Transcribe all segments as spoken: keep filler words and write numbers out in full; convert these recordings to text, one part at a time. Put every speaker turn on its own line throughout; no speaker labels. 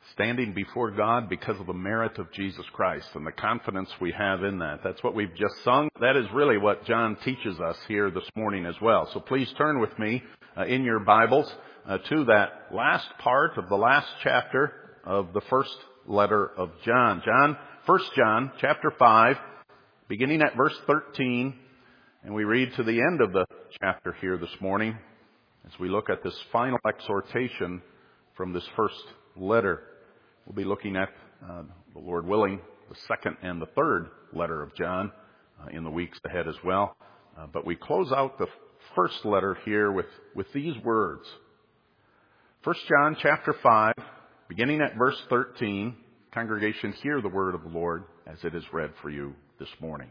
standing before God because of the merit of Jesus Christ and the confidence we have in that. That's what we've just sung. That is really what John teaches us here this morning as well. So please turn with me uh, in your Bibles uh, to that last part of the last chapter of the first letter of John. John, First John, chapter five, beginning at verse thirteen, and we read to the end of the chapter here this morning as we look at this final exhortation from this first letter. We'll be looking at, uh, the Lord willing, the second and the third letter of John uh, in the weeks ahead as well. Uh, but we close out the first letter here with, with these words. First John chapter five, beginning at verse thirteen. Congregation, hear the word of the Lord as it is read for you this morning.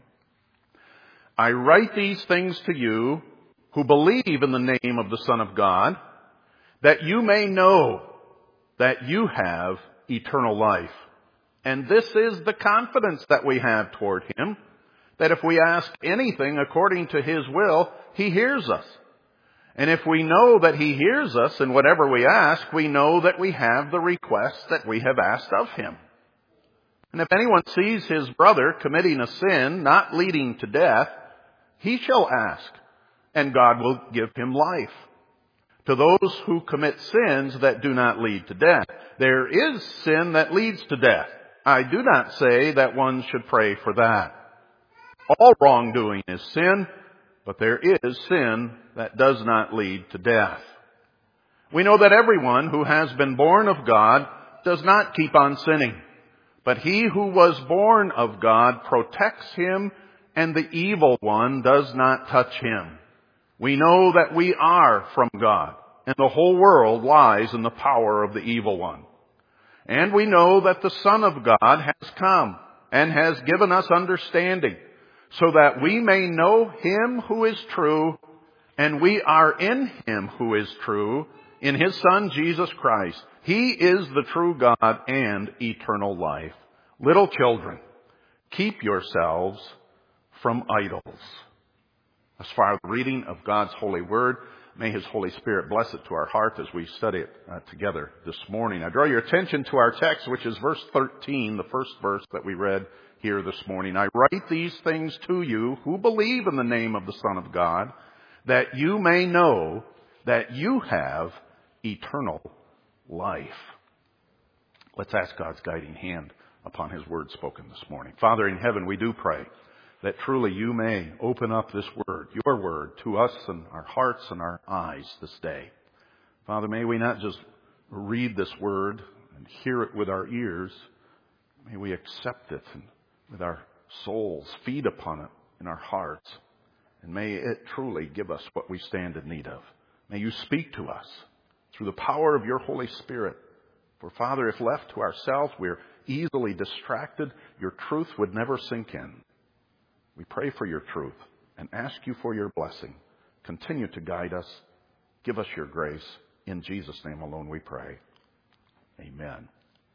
I write these things to you who believe in the name of the Son of God, that you may know that you have eternal life. And this is the confidence that we have toward Him, that if we ask anything according to His will, He hears us. And if we know that He hears us in whatever we ask, we know that we have the request that we have asked of Him. And if anyone sees his brother committing a sin not leading to death, he shall ask, and God will give him life. To those who commit sins that do not lead to death, there is sin that leads to death. I do not say that one should pray for that. All wrongdoing is sin, but there is sin that does not lead to death. We know that everyone who has been born of God does not keep on sinning, but he who was born of God protects him, and the evil one does not touch him. We know that we are from God, and the whole world lies in the power of the evil one. And we know that the Son of God has come and has given us understanding, so that we may know Him who is true, and we are in Him who is true, in His Son Jesus Christ. He is the true God and eternal life. Little children, keep yourselves from idols. As far as the reading of God's holy word, may His Holy Spirit bless it to our heart as we study it uh, together this morning. I draw your attention to our text, which is verse thirteen, the first verse that we read here this morning. I write these things to you who believe in the name of the Son of God, that you may know that you have eternal life. Let's ask God's guiding hand upon His word spoken this morning. Father in heaven, we do pray that truly you may open up this word, your word, to us and our hearts and our eyes this day. Father, may we not just read this word and hear it with our ears. May we accept it and with our souls, feed upon it in our hearts. And may it truly give us what we stand in need of. May you speak to us through the power of your Holy Spirit. For Father, if left to ourselves, we're easily distracted. Your truth would never sink in. We pray for your truth and ask you for your blessing. Continue to guide us. Give us your grace. In Jesus' name alone we pray. Amen.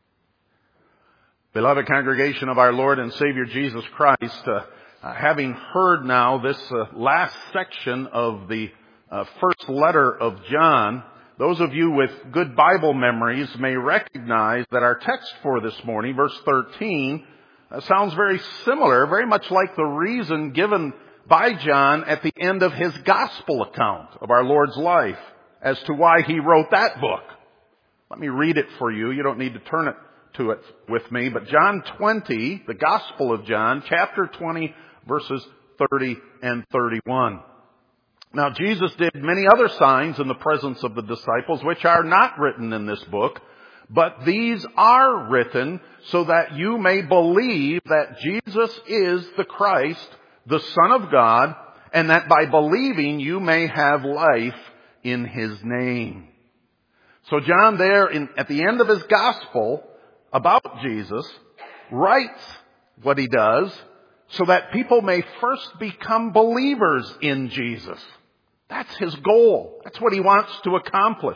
Beloved congregation of our Lord and Savior Jesus Christ, uh, uh, having heard now this uh, last section of the uh, first letter of John, those of you with good Bible memories may recognize that our text for this morning, verse thirteen, Uh, sounds very similar, very much like the reason given by John at the end of his gospel account of our Lord's life as to why he wrote that book. Let me read it for you. You don't need to turn it to it with me. But John twenty, the Gospel of John, chapter twenty, verses thirty and thirty-one. Now Jesus did many other signs in the presence of the disciples, which are not written in this book, but these are written so that you may believe that Jesus is the Christ, the Son of God, and that by believing you may have life in His name. So John there in, at the end of his gospel about Jesus writes what he does so that people may first become believers in Jesus. That's his goal. That's what he wants to accomplish.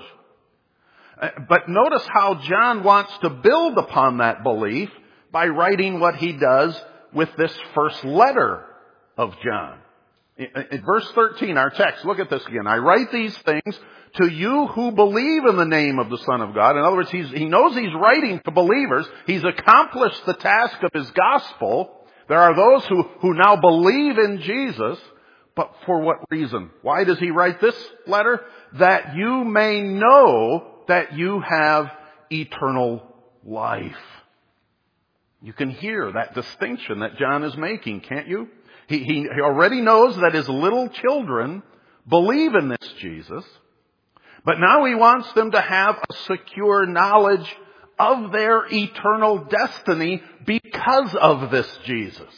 But notice how John wants to build upon that belief by writing what he does with this first letter of John. In verse thirteen, our text, look at this again. I write these things to you who believe in the name of the Son of God. In other words, he's, he knows he's writing to believers. He's accomplished the task of his gospel. There are those who, who now believe in Jesus. But for what reason? Why does he write this letter? That you may know that you have eternal life. You can hear that distinction that John is making, can't you? He, he, he already knows that his little children believe in this Jesus. But now he wants them to have a secure knowledge of their eternal destiny because of this Jesus.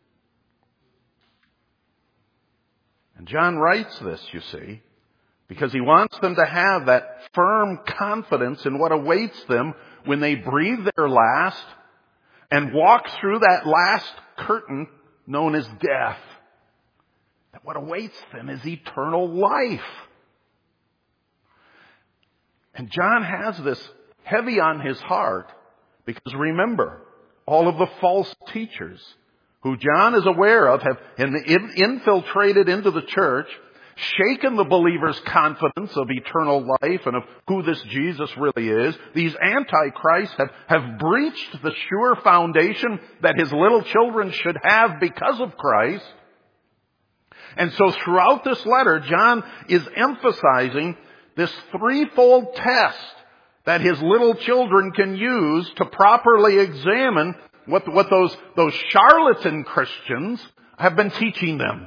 And John writes this, you see, because he wants them to have that firm confidence in what awaits them when they breathe their last and walk through that last curtain known as death. That what awaits them is eternal life. And John has this heavy on his heart because remember, all of the false teachers who John is aware of have infiltrated into the church, shaken the believer's confidence of eternal life and of who this Jesus really is. These antichrists have, have breached the sure foundation that his little children should have because of Christ. And so throughout this letter, John is emphasizing this threefold test that his little children can use to properly examine what, what those, those charlatan Christians have been teaching them.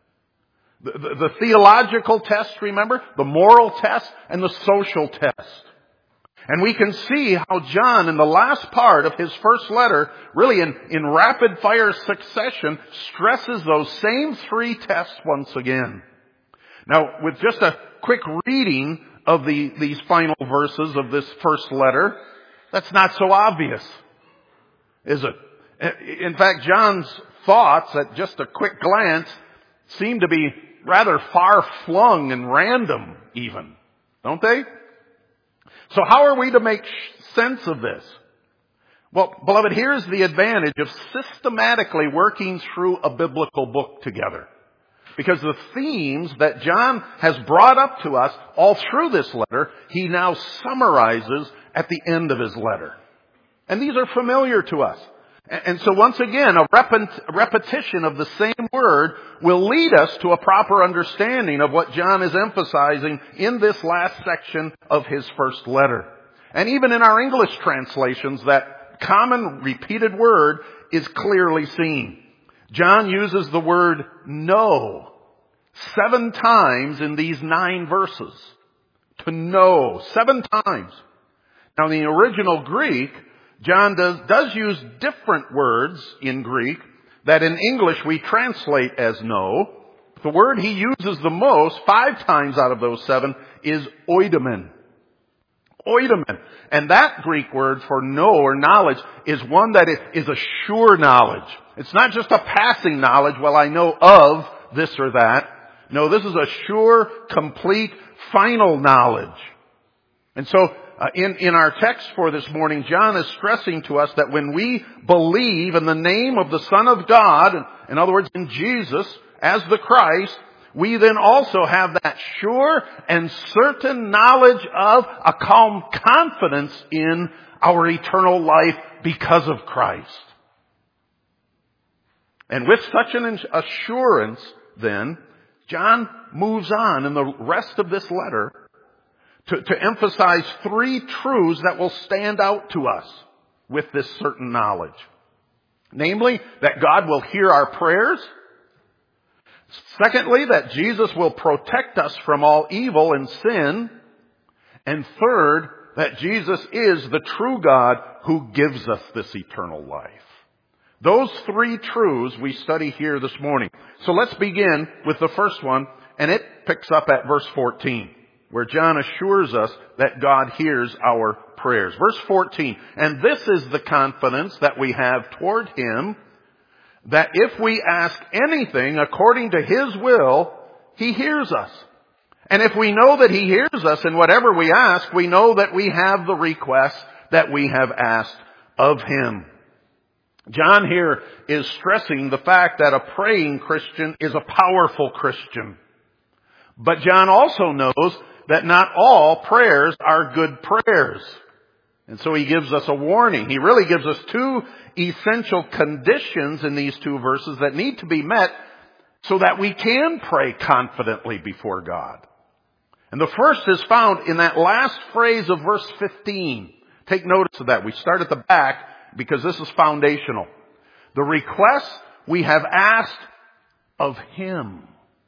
The, the, the theological test, remember? The moral test and the social test. And we can see how John, in the last part of his first letter, really in, in rapid fire succession, stresses those same three tests once again. Now, with just a quick reading of the, these final verses of this first letter, that's not so obvious, is it? In fact, John's thoughts at just a quick glance seem to be rather far-flung and random even, don't they? So how are we to make sense of this? Well, beloved, here's the advantage of systematically working through a biblical book together. Because the themes that John has brought up to us all through this letter, he now summarizes at the end of his letter. And these are familiar to us. And so once again, a repetition of the same word will lead us to a proper understanding of what John is emphasizing in this last section of his first letter. And even in our English translations, that common repeated word is clearly seen. John uses the word know seven times in these nine verses. To know, seven times. Now in the original Greek, John does, does use different words in Greek that in English we translate as know. The word he uses the most, five times out of those seven, is oidomen. Oidomen. And that Greek word for know or knowledge is one that is a sure knowledge. It's not just a passing knowledge, well, I know of this or that. No, this is a sure, complete, final knowledge. And so, Uh, in, in our text for this morning, John is stressing to us that when we believe in the name of the Son of God, in other words, in Jesus as the Christ, we then also have that sure and certain knowledge of, a calm confidence in our eternal life because of Christ. And with such an assurance, then, John moves on in the rest of this letter To, to emphasize three truths that will stand out to us with this certain knowledge. Namely, that God will hear our prayers. Secondly, that Jesus will protect us from all evil and sin. And third, that Jesus is the true God who gives us this eternal life. Those three truths we study here this morning. So let's begin with the first one, and it picks up at verse fourteen. Where John assures us that God hears our prayers. Verse fourteen, and this is the confidence that we have toward Him, that if we ask anything according to His will, He hears us. And if we know that He hears us in whatever we ask, we know that we have the request that we have asked of Him. John here is stressing the fact that a praying Christian is a powerful Christian. But John also knows that not all prayers are good prayers. And so he gives us a warning. He really gives us two essential conditions in these two verses that need to be met so that we can pray confidently before God. And the first is found in that last phrase of verse fifteen. Take notice of that. We start at the back because this is foundational. The requests we have asked of Him.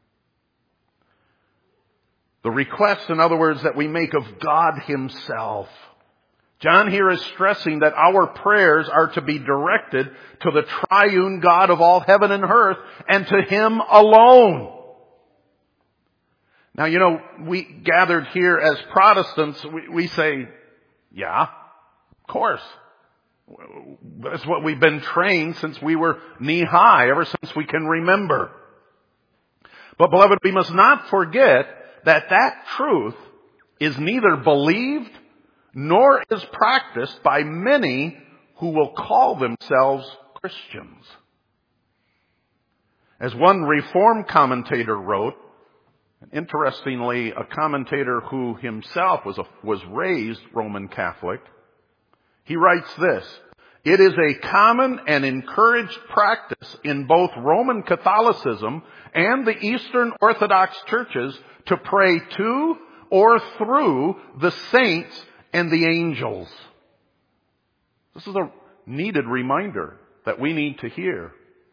The requests, in other words, that we make of God Himself. John here is stressing that our prayers are to be directed to the triune God of all heaven and earth and to Him alone. Now, you know, we gathered here as Protestants, we, we say, yeah, of course. That's what we've been trained since we were knee high, ever since we can remember. But beloved, we must not forget that that truth is neither believed nor is practiced by many who will call themselves Christians. As one Reformed commentator wrote, interestingly, a commentator who himself was a, was raised Roman Catholic, he writes this: "It is a common and encouraged practice in both Roman Catholicism and the Eastern Orthodox churches to pray to or through the saints and the angels." This is a needed reminder that we need to hear.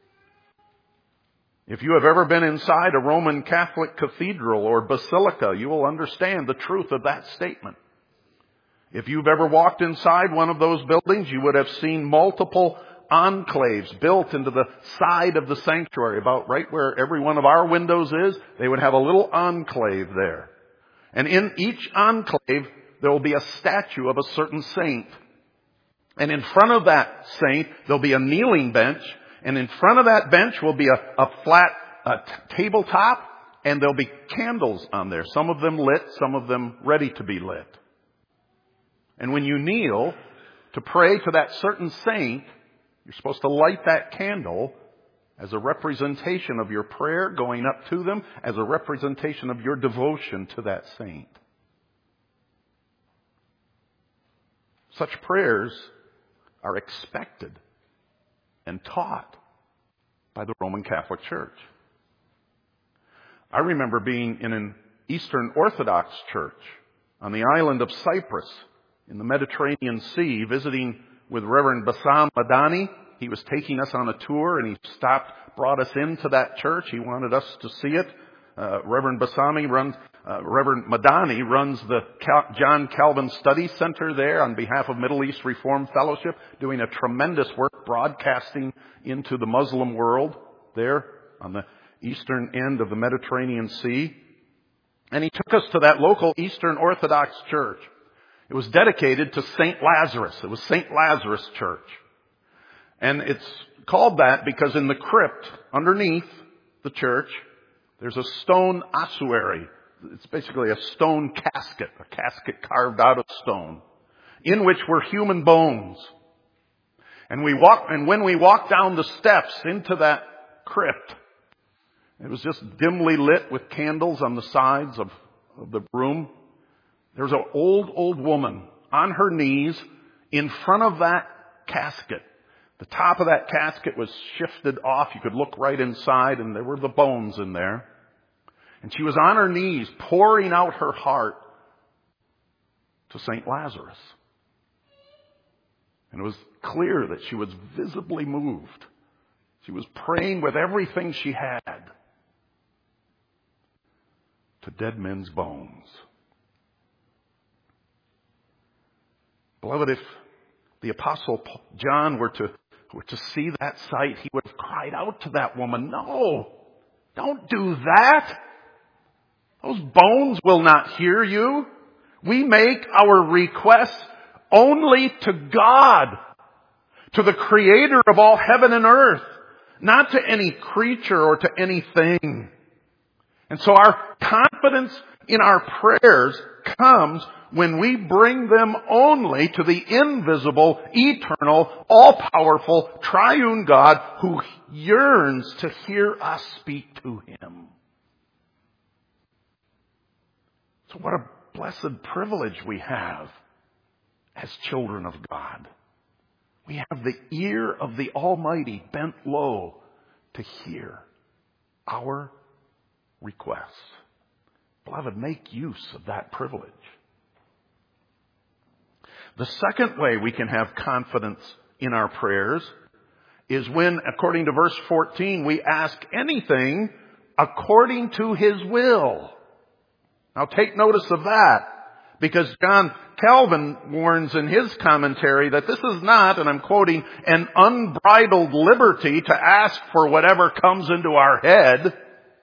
If you have ever been inside a Roman Catholic cathedral or basilica, you will understand the truth of that statement. If you've ever walked inside one of those buildings, you would have seen multiple enclaves built into the side of the sanctuary. About right where every one of our windows is, they would have a little enclave there. And in each enclave, there will be a statue of a certain saint. And in front of that saint, there'll be a kneeling bench. And in front of that bench will be a, a flat a t- tabletop. And there'll be candles on there. Some of them lit, some of them ready to be lit. And when you kneel to pray to that certain saint, you're supposed to light that candle as a representation of your prayer going up to them, as a representation of your devotion to that saint. Such prayers are expected and taught by the Roman Catholic Church. I remember being in an Eastern Orthodox church on the island of Cyprus in the Mediterranean Sea, visiting with Reverend Bassam Madani. He was taking us on a tour, and he stopped, brought us into that church. He wanted us to see it. Uh, Reverend Bassami runs, uh, Reverend Madani runs the Cal- John Calvin Study Center there on behalf of Middle East Reformed Fellowship, doing a tremendous work broadcasting into the Muslim world there on the eastern end of the Mediterranean Sea. And he took us to that local Eastern Orthodox church. It was dedicated to Saint Lazarus. It was Saint Lazarus Church. And it's called that because in the crypt underneath the church, there's a stone ossuary. It's basically a stone casket, a casket carved out of stone, in which were human bones. And we walk, and when we walked down the steps into that crypt, it was just dimly lit with candles on the sides of, of the room. There was an old, old woman on her knees in front of that casket. The top of that casket was shifted off. You could look right inside, and there were the bones in there. And she was on her knees pouring out her heart to Saint Lazarus. And it was clear that she was visibly moved. She was praying with everything she had to dead men's bones. Beloved, if the Apostle John were to, were to see that sight, he would have cried out to that woman, "No, don't do that. Those bones will not hear you. We make our requests only to God, to the Creator of all heaven and earth, not to any creature or to anything." And so our confidence in our prayers comes when we bring them only to the invisible, eternal, all-powerful, triune God who yearns to hear us speak to Him. So what a blessed privilege we have as children of God. We have the ear of the Almighty bent low to hear our requests. Beloved, make use of that privilege. The second way we can have confidence in our prayers is when, according to verse fourteen, we ask anything according to His will. Now take notice of that, because John Calvin warns in his commentary that this is not, and I'm quoting, an unbridled liberty to ask for whatever comes into our head.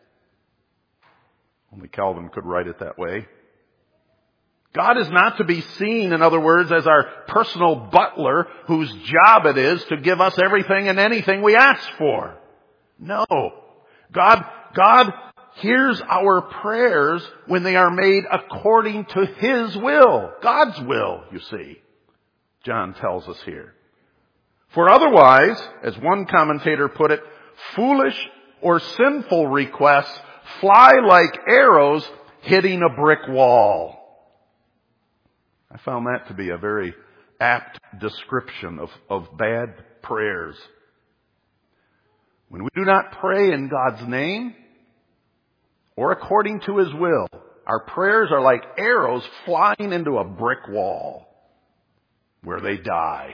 Only Calvin could write it that way. God is not to be seen, in other words, as our personal butler whose job it is to give us everything and anything we ask for. No. God, God hears our prayers when they are made according to His will. God's will, you see, John tells us here. For otherwise, as one commentator put it, foolish or sinful requests fly like arrows hitting a brick wall. I found that to be a very apt description of, of bad prayers. When we do not pray in God's name or according to His will, our prayers are like arrows flying into a brick wall where they die.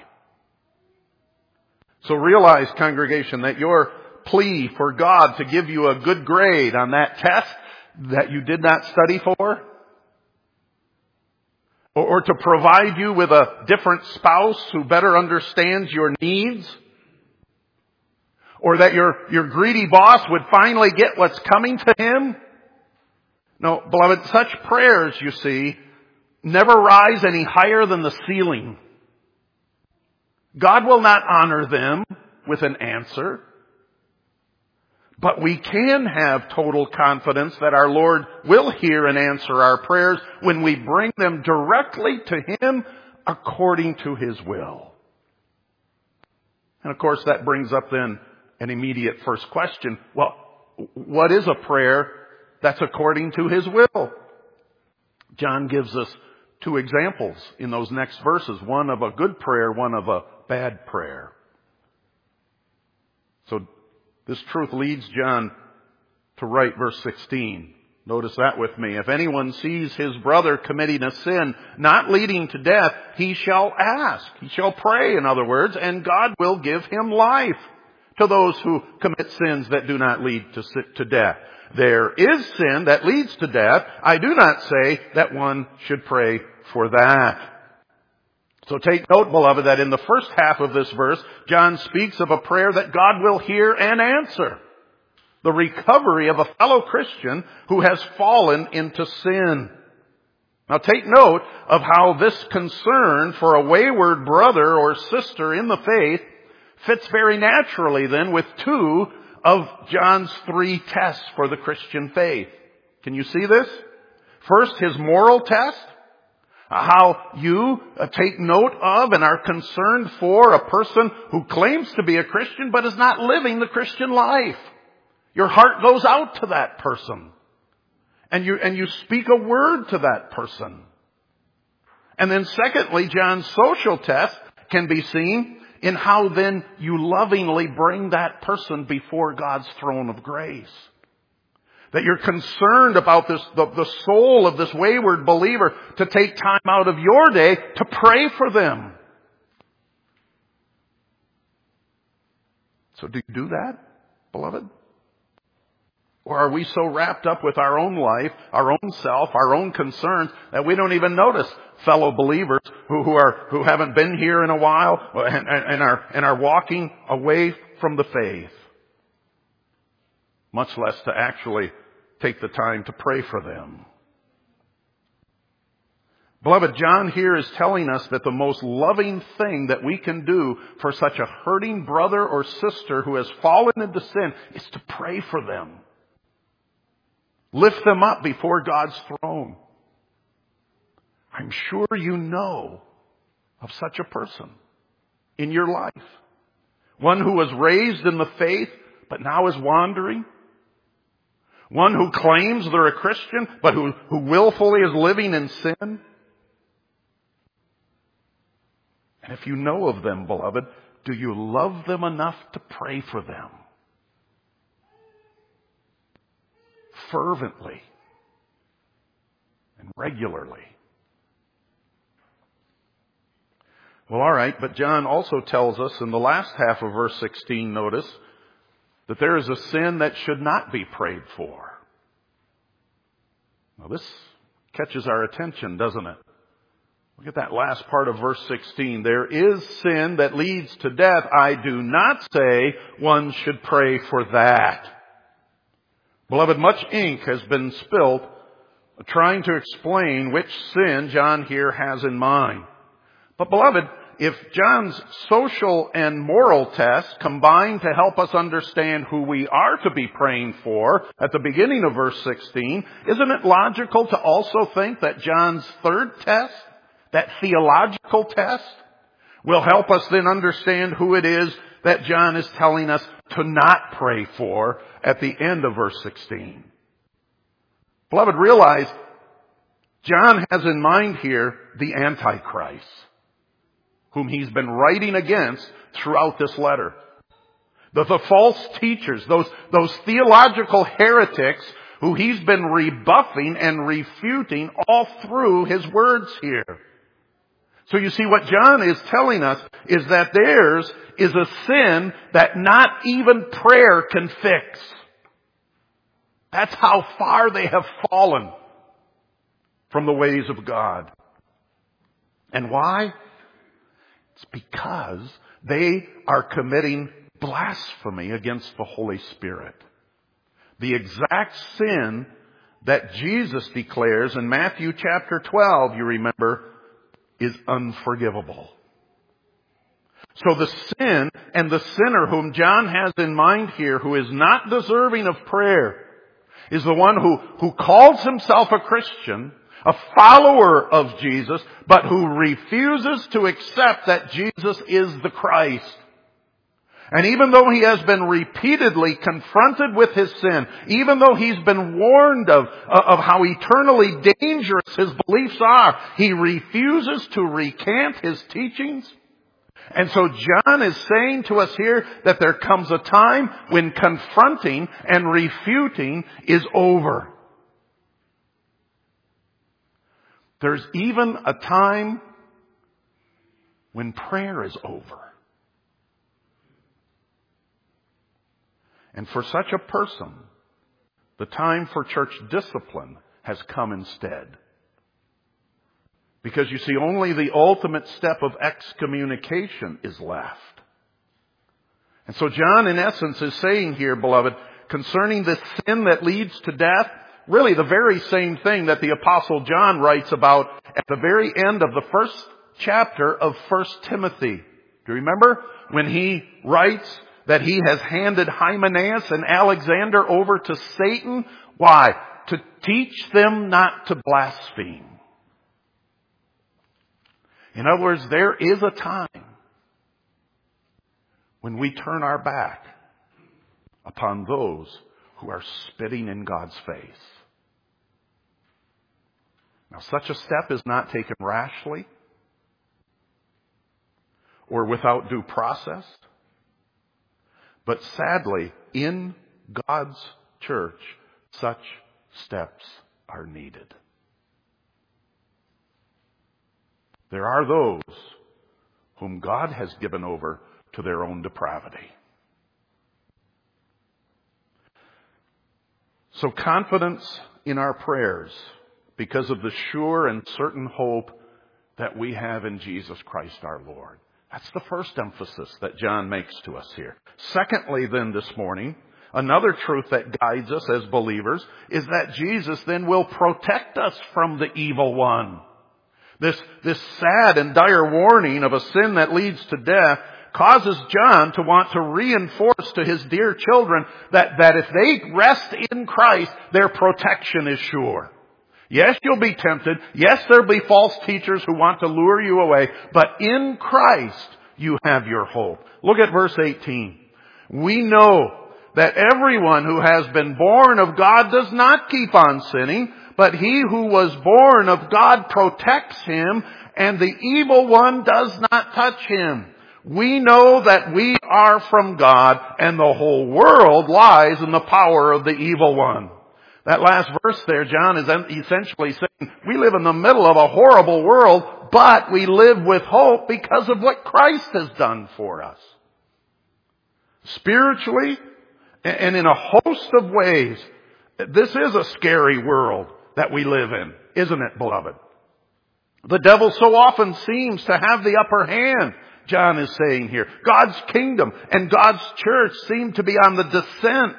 So realize, congregation, that your plea for God to give you a good grade on that test that you did not study for, or, or to provide you with a different spouse who better understands your needs, or that your, your greedy boss would finally get what's coming to him. No, beloved, such prayers, you see, never rise any higher than the ceiling. God will not honor them with an answer. But we can have total confidence that our Lord will hear and answer our prayers when we bring them directly to Him according to His will. And of course that brings up then an immediate first question. Well, what is a prayer that's according to His will? John gives us two examples in those next verses. One of a good prayer, one of a bad prayer. So this truth leads John to write verse sixteen. Notice that with me. If anyone sees his brother committing a sin not leading to death, he shall ask. He shall pray, in other words, and God will give him life to those who commit sins that do not lead to, to death. There is sin that leads to death. I do not say that one should pray for that. So take note, beloved, that in the first half of this verse, John speaks of a prayer that God will hear and answer. The recovery of a fellow Christian who has fallen into sin. Now take note of how this concern for a wayward brother or sister in the faith fits very naturally then with two of John's three tests for the Christian faith. Can you see this? First, his moral test. How you take note of and are concerned for a person who claims to be a Christian but is not living the Christian life. Your heart goes out to that person. And you, and you speak a word to that person. And then secondly, John's social test can be seen in how then you lovingly bring that person before God's throne of grace. That you're concerned about this, the, the soul of this wayward believer, to take time out of your day to pray for them. So do you do that, beloved? Or are we so wrapped up with our own life, our own self, our own concerns, that we don't even notice fellow believers who, who are who haven't been here in a while and, and, and are and are walking away from the faith? Much less to actually take the time to pray for them. Beloved, John here is telling us that the most loving thing that we can do for such a hurting brother or sister who has fallen into sin is to pray for them. Lift them up before God's throne. I'm sure you know of such a person in your life. One who was raised in the faith but now is wandering. One who claims they're a Christian, but who, who willfully is living in sin? And if you know of them, beloved, do you love them enough to pray for them? Fervently and regularly. Well, all right, but John also tells us in the last half of verse sixteen, notice, that there is a sin that should not be prayed for. Now this catches our attention, doesn't it? Look at that last part of verse sixteen. There is sin that leads to death. I do not say one should pray for that. Beloved, much ink has been spilled trying to explain which sin John here has in mind. But beloved, if John's social and moral tests combine to help us understand who we are to be praying for at the beginning of verse sixteen, isn't it logical to also think that John's third test, that theological test, will help us then understand who it is that John is telling us to not pray for at the end of verse sixteen? Beloved, realize John has in mind here the Antichrist, whom he's been writing against throughout this letter. The, the false teachers, those, those theological heretics who he's been rebuffing and refuting all through his words here. So you see, what John is telling us is that theirs is a sin that not even prayer can fix. That's how far they have fallen from the ways of God. And why? It's because they are committing blasphemy against the Holy Spirit. The exact sin that Jesus declares in Matthew chapter twelve, you remember, is unforgivable. So the sin and the sinner whom John has in mind here, who is not deserving of prayer, is the one who, who calls himself a Christian, a follower of Jesus, but who refuses to accept that Jesus is the Christ. And even though he has been repeatedly confronted with his sin, even though he's been warned of, of how eternally dangerous his beliefs are, he refuses to recant his teachings. And so John is saying to us here that there comes a time when confronting and refuting is over. There's even a time when prayer is over. And for such a person, the time for church discipline has come instead. Because you see, only the ultimate step of excommunication is left. And so John, in essence, is saying here, beloved, concerning this sin that leads to death, really the very same thing that the Apostle John writes about at the very end of the first chapter of First Timothy. Do you remember when he writes that he has handed Hymenaeus and Alexander over to Satan? Why? To teach them not to blaspheme. In other words, there is a time when we turn our back upon those who are spitting in God's face. Now, such a step is not taken rashly or without due process. But sadly, in God's church, such steps are needed. There are those whom God has given over to their own depravity. So confidence in our prayers because of the sure and certain hope that we have in Jesus Christ our Lord. That's the first emphasis that John makes to us here. Secondly, then, this morning, another truth that guides us as believers is that Jesus then will protect us from the evil one. This, this sad and dire warning of a sin that leads to death causes John to want to reinforce to his dear children that, that if they rest in Christ, their protection is sure. Yes, you'll be tempted. Yes, there'll be false teachers who want to lure you away. But in Christ, you have your hope. Look at verse eighteen. We know that everyone who has been born of God does not keep on sinning, but he who was born of God protects him, and the evil one does not touch him. We know that we are from God, and the whole world lies in the power of the evil one. That last verse there, John is essentially saying, we live in the middle of a horrible world, but we live with hope because of what Christ has done for us. Spiritually, and in a host of ways, this is a scary world that we live in, isn't it, beloved? The devil so often seems to have the upper hand, John is saying here. God's kingdom and God's church seem to be on the descent.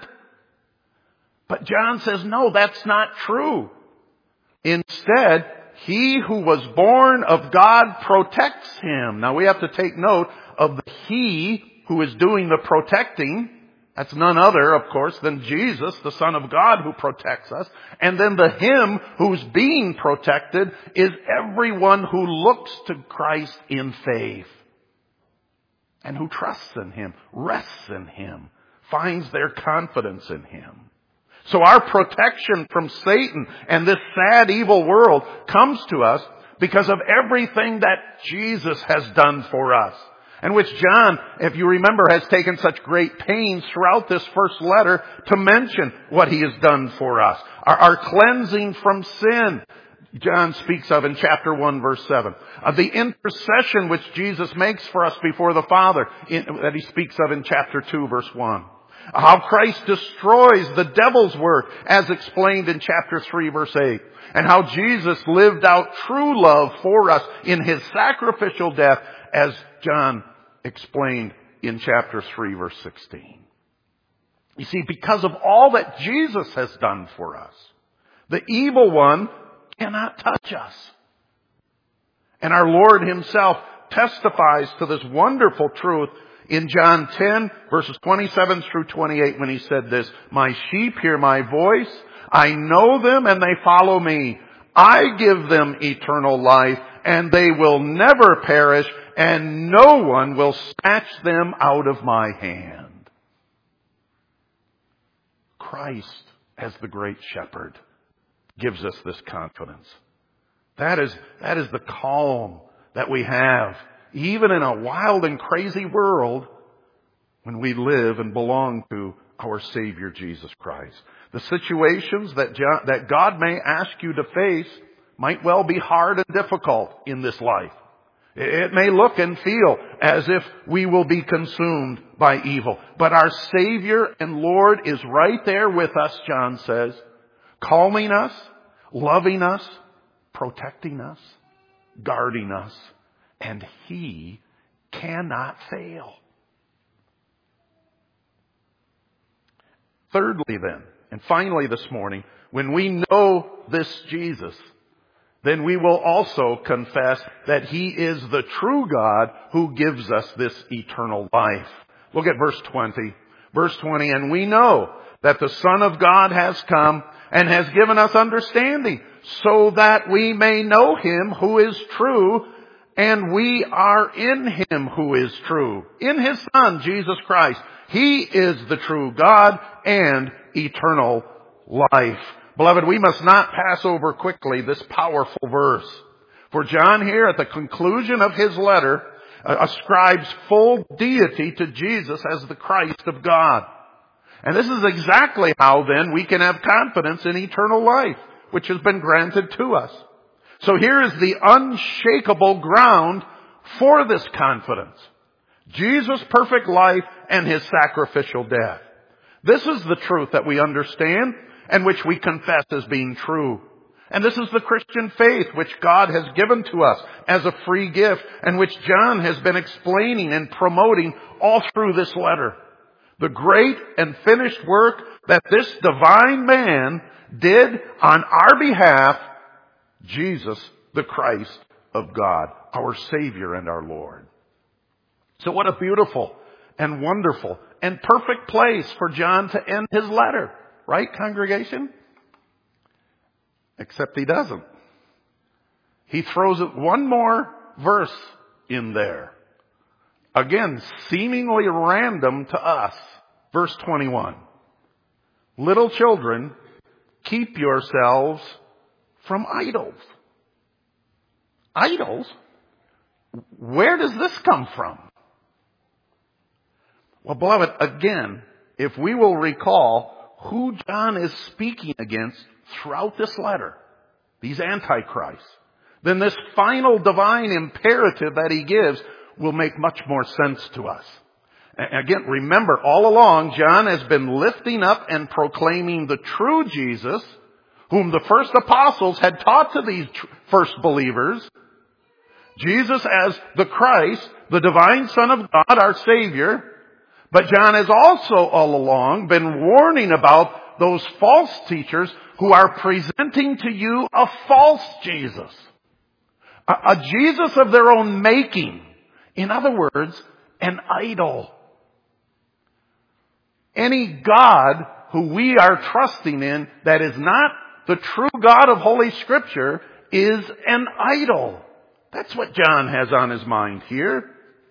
But John says, no, that's not true. Instead, he who was born of God protects him. Now we have to take note of the he who is doing the protecting. That's none other, of course, than Jesus, the Son of God, who protects us. And then the him who's being protected is everyone who looks to Christ in faith and who trusts in him, rests in him, finds their confidence in him. So our protection from Satan and this sad, evil world comes to us because of everything that Jesus has done for us. And which John, if you remember, has taken such great pains throughout this first letter to mention what he has done for us. Our, our cleansing from sin, John speaks of in chapter one, verse seven. Of the intercession which Jesus makes for us before the Father, in, that he speaks of in chapter two, verse one. How Christ destroys the devil's work, as explained in chapter three, verse eight. And how Jesus lived out true love for us in his sacrificial death, as John explained in chapter three, verse sixteen. You see, because of all that Jesus has done for us, the evil one cannot touch us. And our Lord himself testifies to this wonderful truth in John ten, verses twenty-seven through twenty-eight, when he said this, "My sheep hear my voice. I know them and they follow me. I give them eternal life and they will never perish, and no one will snatch them out of my hand." Christ, as the great shepherd, gives us this confidence. That is, that is the calm that we have, even in a wild and crazy world, when we live and belong to our Savior Jesus Christ. The situations that, that God may ask you to face might well be hard and difficult in this life. It may look and feel as if we will be consumed by evil. But our Savior and Lord is right there with us, John says, calming us, loving us, protecting us, guarding us, and he cannot fail. Thirdly then, and finally this morning, when we know this Jesus, then we will also confess that he is the true God who gives us this eternal life. Look at verse twenty. Verse twenty, "And we know that the Son of God has come and has given us understanding, so that we may know him who is true, and we are in him who is true." In his Son, Jesus Christ. He is the true God and eternal life. Beloved, we must not pass over quickly this powerful verse. For John here, at the conclusion of his letter, ascribes full deity to Jesus as the Christ of God. And this is exactly how then we can have confidence in eternal life, which has been granted to us. So here is the unshakable ground for this confidence: Jesus' perfect life and his sacrificial death. This is the truth that we understand and which we confess as being true. And this is the Christian faith which God has given to us as a free gift, and which John has been explaining and promoting all through this letter. The great and finished work that this divine man did on our behalf, Jesus, the Christ of God, our Savior and our Lord. So what a beautiful and wonderful and perfect place for John to end his letter. Right, congregation? Except he doesn't. He throws one more verse in there. Again, seemingly random to us. Verse twenty-one. little children, keep yourselves from idols. Idols? Where does this come from? Well, beloved, again, if we will recall who John is speaking against throughout this letter, these antichrists, then this final divine imperative that he gives will make much more sense to us. Again, remember, all along, John has been lifting up and proclaiming the true Jesus, whom the first apostles had taught to these first believers. Jesus as the Christ, the divine Son of God, our Savior. But John has also all along been warning about those false teachers who are presenting to you a false Jesus. A, a Jesus of their own making. In other words, an idol. Any God who we are trusting in that is not the true God of Holy Scripture is an idol. That's what John has on his mind here.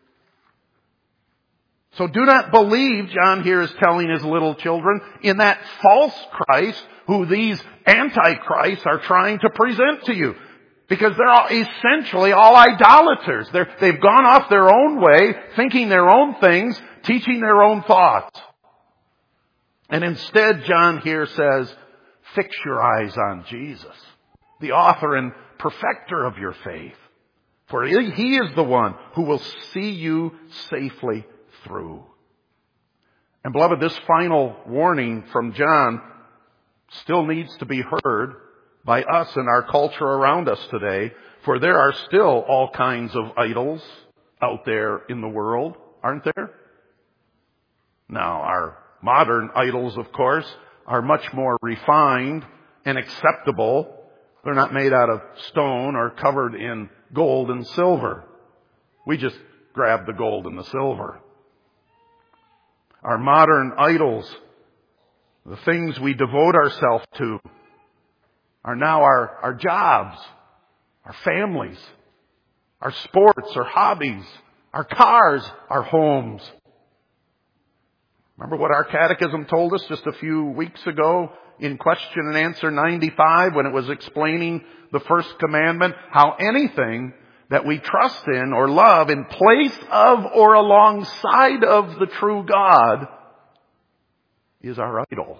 So do not believe, John here is telling his little children, in that false Christ who these antichrists are trying to present to you. Because they're all essentially all idolaters. They're, they've gone off their own way, thinking their own things, teaching their own thoughts. And instead, John here says, fix your eyes on Jesus, the author and perfecter of your faith. For he is the one who will see you safely through. And beloved, this final warning from John still needs to be heard by us and our culture around us today, for there are still all kinds of idols out there in the world, aren't there? Now, our modern idols, of course, are much more refined and acceptable. They're not made out of stone or covered in gold and silver. We just grab the gold and the silver. Our modern idols, the things we devote ourselves to, are now our, our jobs, our families, our sports, our hobbies, our cars, our homes. Remember what our catechism told us just a few weeks ago in question and answer ninety-five when it was explaining the first commandment, how anything that we trust in or love in place of or alongside of the true God is our idol.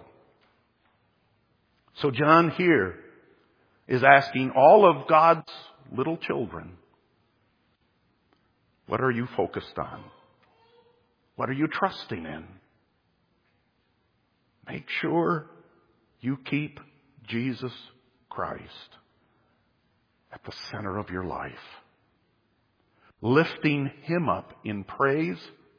So John here is asking all of God's little children, what are you focused on? What are you trusting in? Make sure you keep Jesus Christ at the center of your life. Lifting Him up in praise,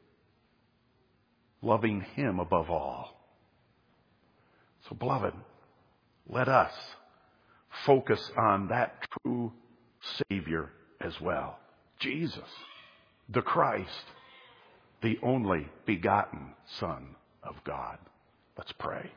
loving Him above all. So, beloved, let us focus on that true Savior as well. Jesus, the Christ, the only begotten Son of God. Let's pray.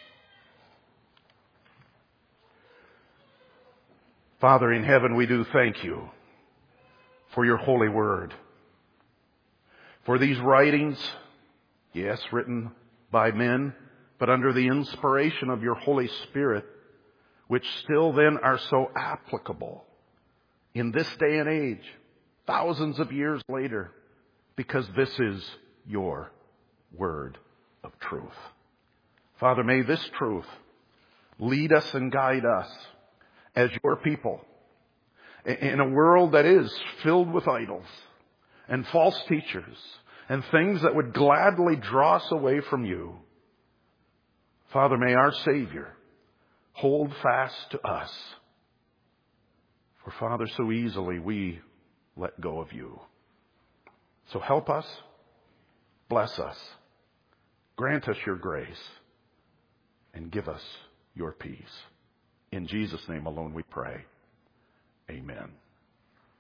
Father in heaven, we do thank you for your holy word. For these writings, yes, written by men, but under the inspiration of your Holy Spirit, which still then are so applicable in this day and age, thousands of years later, because this is your word of truth. Father, may this truth lead us and guide us as your people in a world that is filled with idols and false teachers and things that would gladly draw us away from you. Father, may our Savior hold fast to us. For Father, so easily we let go of you. So help us, bless us, grant us your grace, and give us your peace. In Jesus' name alone we pray. Amen.